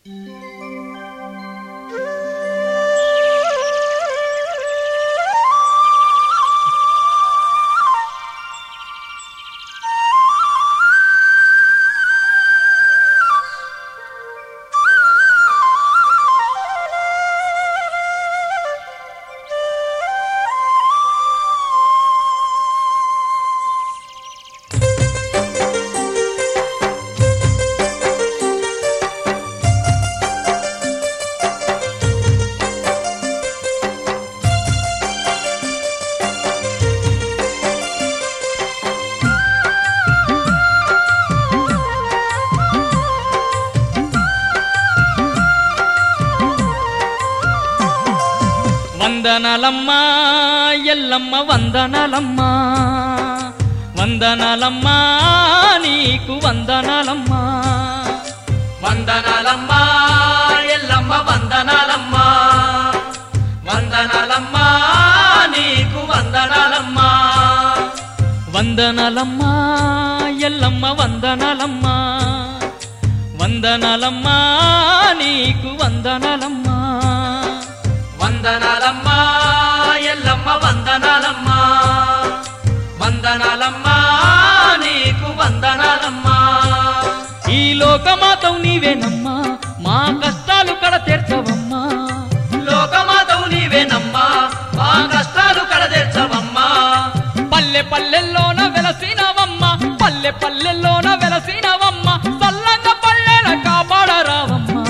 వందనాలమ్మా ఎల్లమ్మ వందనాలమ్మా వందనాలమ్మా నీకు వందనాలమ్మా వందనాలమ్మా ఎల్లమ్మ వందనాలమ్మా వందనాలమ్మా నీకు వందనాలమ్మా వందనాలమ్మా ఎల్లమ్మ వందనాలమ్మా వందనాలమ్మా నీకు వందనాలమ్మా వందనాలమ్మా ఎల్లమ్మ వందనాలమ్మా వందనాలమ్మా నీకు వందనాలమ్మా ఈ లోకమాతవు నీవేనమ్మా మా కష్టాలు కడ తీర్చవమ్మా లోకమాతవు నీవేనమ్మా మా కష్టాలు కడతీర్చవమ్మా పల్లె పల్లెల్లోన వెలసినవమ్మ పల్లె పల్లెల్లోన వెలసినవమ్మ సల్లంగా పల్లెల కాపాడరావమ్మా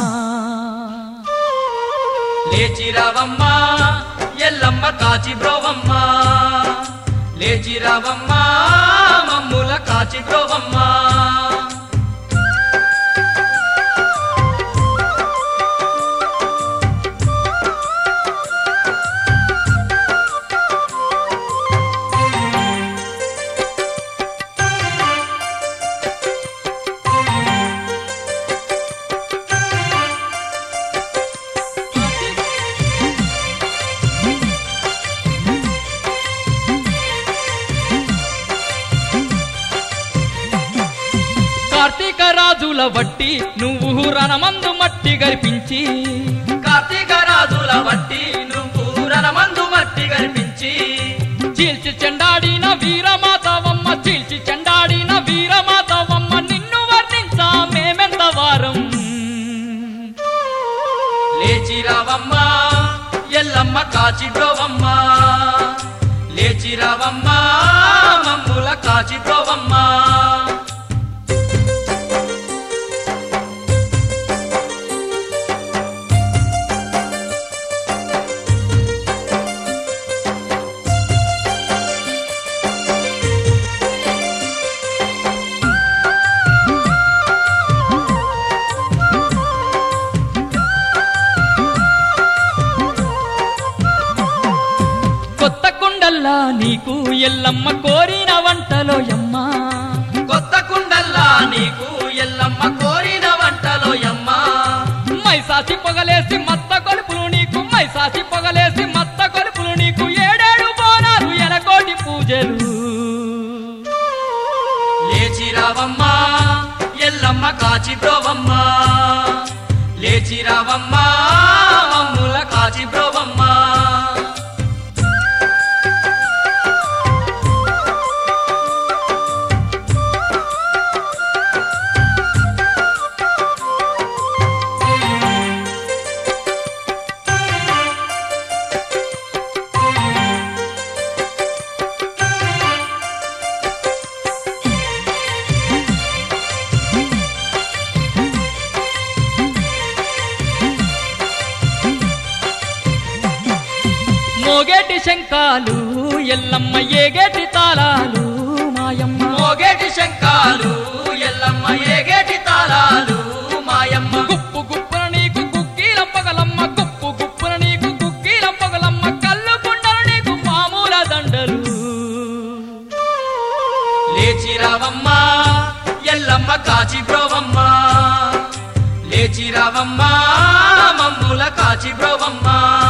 లేచిరావమ్మా ఎల్లమ్మ కాచి బ్రోవమ్మా లేచిరావమ్మా మమ్ముల కాచి బ్రోవమ్మా కార్తీక రాజుల వట్టి నువ్వు రణమందు మట్టి గరిపించి కార్తీక రాజుల వట్టి నువ్వు రణమందు మట్టి గర్పించి చీల్చి చెండాడిన వీరమాతవమ్మ చీల్చి చెండాడిన వీరమాతవమ్మ నిన్ను వర్ణించా మేమెంత వారం లేచిరావమ్మా ఎల్లమ్మ కాచి బ్రోవమ్మా లేచిరావమ్మా మమ్ముల కాచి బ్రోవమ్మా కొత్త కుండల్లా నీకు ఎల్లమ్మ కోరిన వంటలో యమ్మా కొత్త కుండల్లా నీకు ఎల్లమ్మ కోరిన వంటలో యమ్మా మైసాసి పొగలేసి మత్త కొలుపులు నీకు మైసాసి పొగలేసి మత్త కొలుపులు నీకు ఏడేడు బోనాలు ఎనకోటి పూజలు లేచిరావమ్మా ఎల్లమ్మ కాచి బ్రోవమ్మా లేచిరావమ్మా మమ్ముల కాచి బ్రోవమ్మా మోగేటి శంఖాలు ఎల్లమ్మ ఏగేటి తాళాలు మాయమ్మ మోగేటి శంఖాలు ఎల్లమ్మ ఏగేటి తాళాలు మాయమ్మ గుప్పు గుప్పున నీకు కుక్కీల పగలమ్మ గుప్పు గుప్పున నీకు కుక్కీల పగలమ్మ కళ్ళు కుండలు నీకు మామూల దండలు లేచిరావమ్మా ఎల్లమ్మ కాచి బ్రోవమ్మా లేచిరావమ్మా మమ్ముల కాచి బ్రోవమ్మా